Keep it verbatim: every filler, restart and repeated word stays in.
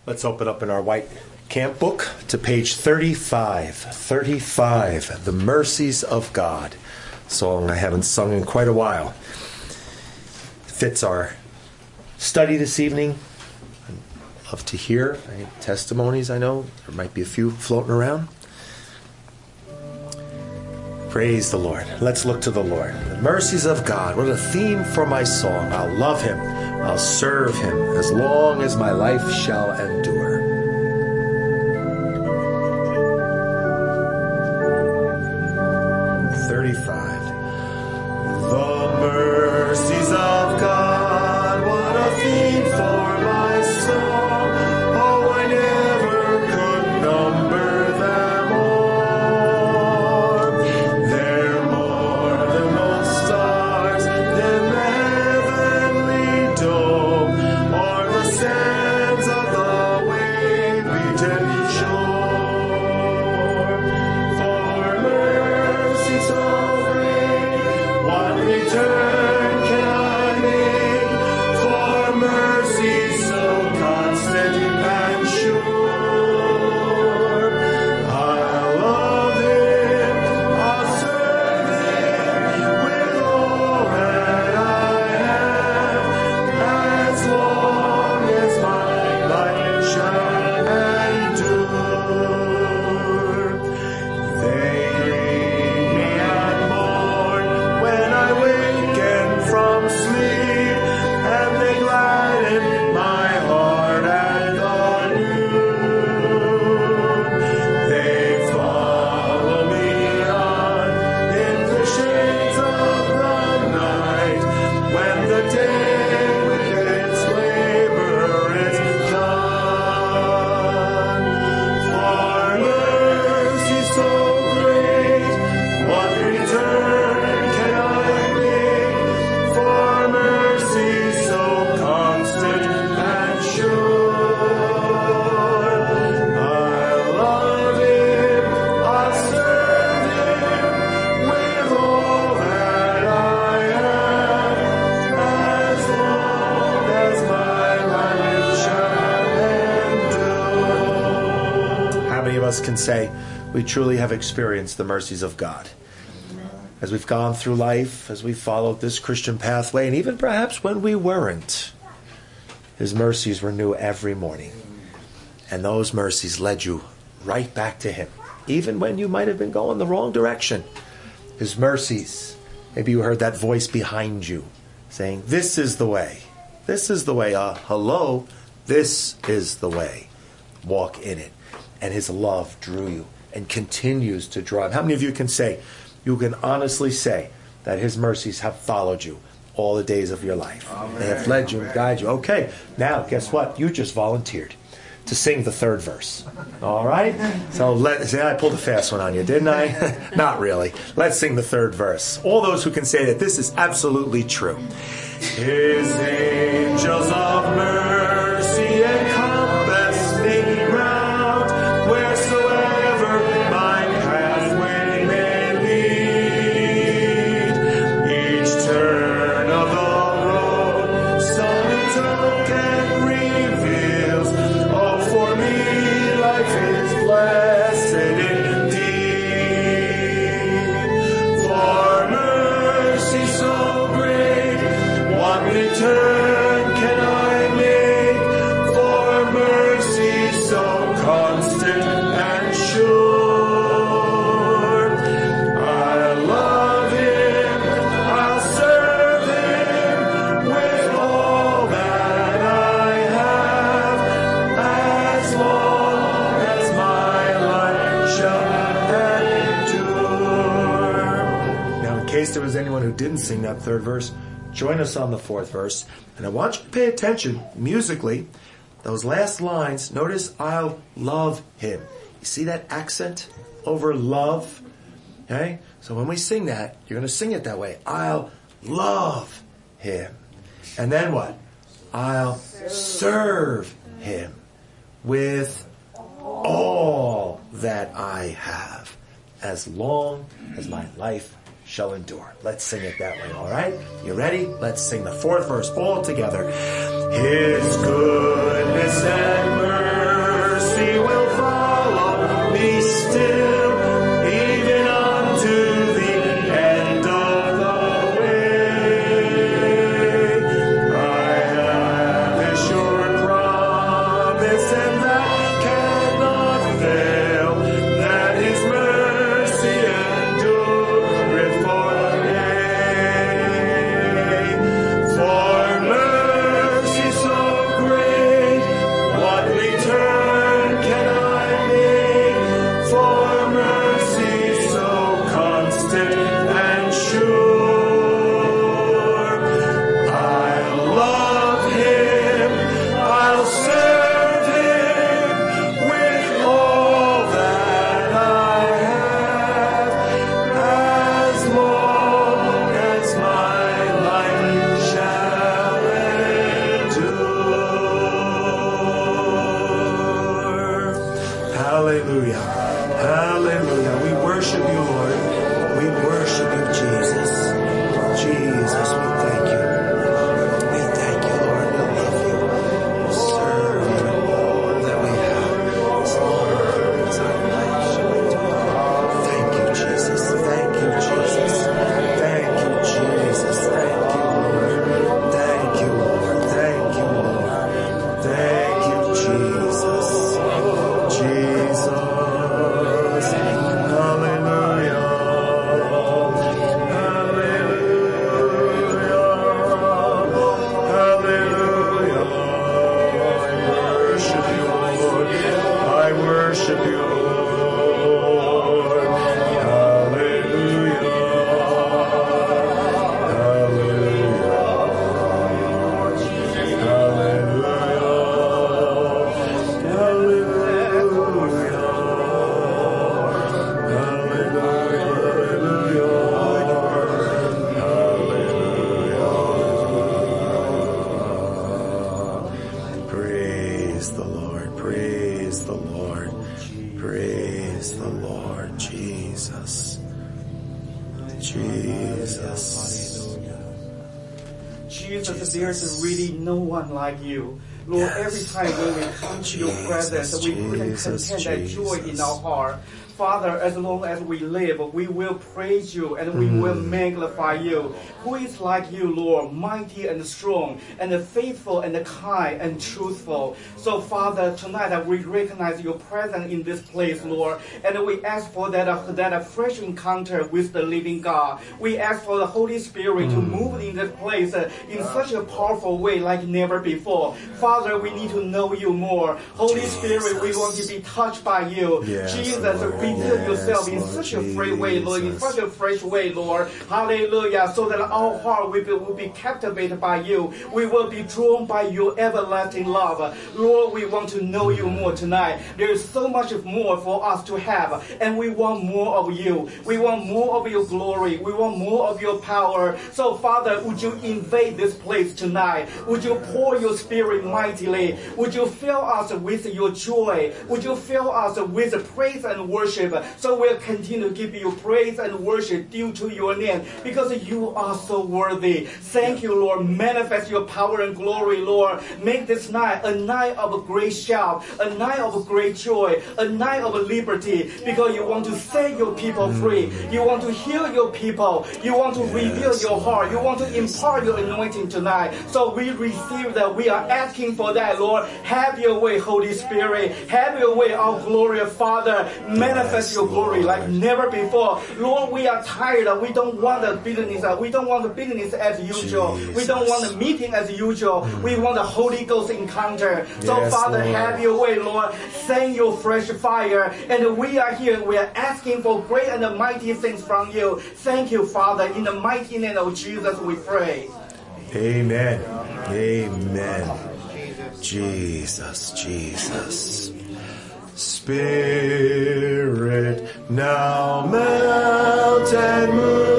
Let's open up in our white camp book to page thirty-five. thirty-five, The Mercies of God. Song I haven't sung in quite a while. Fits our study this evening. I'd love to hear testimonies. I know there might be a few floating around. Praise the Lord. Let's look to the Lord. The mercies of God. What a theme for my song. I'll love him. I'll serve him as long as my life shall endure. thirty-five. The mercies of God. What a theme for my song. Oh, I never could number them all. They're more than most stars, than the heavenly dome, or the sands of the wave-beaten shore. For mercy so great, what return can I make? For mercy so constant and sure. I'll love him, I'll serve him with all that I have, as long as my life shall endure. They greet me at morn when I waken from sleep, and they gladden my heart at noon. They follow me on in the shades of the night, when the day with its labor is done. For mercy so great, what return can I make? For mercy so constant and sure. I'll love him, I'll serve him with all that I have, as long as my life shall endure. How many of us can say we truly have experienced the mercies of God? As we've gone through life, as we followed this Christian pathway, and even perhaps when we weren't, his mercies were new every morning. And those mercies led you right back to him, even when you might have been going the wrong direction. His mercies, maybe you heard that voice behind you saying, this is the way. This is the way. Uh, hello, this is the way. Walk in it. And his love drew you and continues to draw you. How many of you can say, you can honestly say that his mercies have followed you all the days of your life? Amen. They have led you and guided you. Okay, now guess what? You just volunteered to sing the third verse. All right? So let see, I pulled a fast one on you, didn't I? Not really. Let's sing the third verse. All those who can say that this is absolutely true. His angels of mercy encompass me round, wheresoever my pathway may lead. Each turn of the road some token reveals. Oh, for me life is blessed indeed. For mercy so great, what return can I make? For mercy so constant and sure. I love him, I'll serve him with all that I have, as long as my life shall endure. Now, in case there was anyone who didn't sing that third verse, join us on the fourth verse. And I want you to pay attention musically. Those last lines, notice, I'll love him. You see that accent over love? Okay? So when we sing that, you're going to sing it that way. I'll love him. And then what? I'll serve him with all that I have, as long as my life shall endure. Let's sing it that way, all right? You ready? Let's sing the fourth verse all together. His goodness and mercy and that cannot fail, that his mercy endureth for aye. For mercy so great, what return can I make? For mercy so constant and sure, I'll love him, I'll serve him with all that I have, as long as my life shall endure. Hallelujah. Hallelujah. We worship you, Lord. We worship you, Jesus. Jesus, we thank you. We thank you, Lord. We love you. We serve you in all that we have. As long as our life shall endure. Thank you, Jesus. Thank you, Jesus. Thank you, Jesus. Thank you, Lord. Thank you, Lord. Thank you, Lord. Thank you, Jesus. Jesus. Hallelujah. Hallelujah. Hallelujah. I worship you, Lord. I worship you, Lord. Hallelujah. Hallelujah. Praise the Lord. Praise the Lord. Praise the Lord. Jesus. Jesus. Jesus, there's really no one like you. Lord, Yes. every time when we come to your Jesus, presence, we couldn't Jesus, contain that joy in Jesus. our heart. Father, as long as we live, we will praise you and we will magnify you. Who is like you, Lord, mighty and strong, and faithful and kind and truthful. So, Father, tonight we recognize your presence in this place, Lord, and we ask for that, uh, that uh, fresh encounter with the living God. We ask for the Holy Spirit to move in this place uh, in such a powerful way like never before. Father, we need to know you more. Holy Spirit, we want to be touched by you. Yes, Jesus, Lord. reveal Yes, yourself in Lord such a free way, Lord, in Jesus. such a fresh way, Lord. Hallelujah. So that our heart will be, will be captivated by you. We will be drawn by your everlasting love. Lord, we want to know you more tonight. There is so much more for us to have, and we want more of you. We want more of your glory. We want more of your power. So, Father, would you invade this place tonight? Would you pour your spirit mightily? Would you fill us with your joy? Would you fill us with praise and worship? So we'll continue to give you praise and worship due to your name, because you are so worthy. Thank you, Lord. Manifest your power and glory, Lord. Make this night a night of a great shout, a night of great joy, a night of liberty, because you want to set your people free. You want to heal your people. You want to reveal your heart. You want to impart your anointing tonight. So we receive that. We are asking for that, Lord. Have your way, Holy Spirit. Have your way, our glorious Father. Manifest your glory like never before. Lord, we are tired. We don't want the business. We don't want the business as usual. We don't want the meeting as usual. We want the Holy Ghost encounter. So, Yes, Father, Lord. have your way, Lord. Send your fresh fire. And we are here. We are asking for great and mighty things from you. Thank you, Father. In the mighty name of Jesus, we pray. Amen. Amen. Jesus, Jesus. Spirit, now melt and move.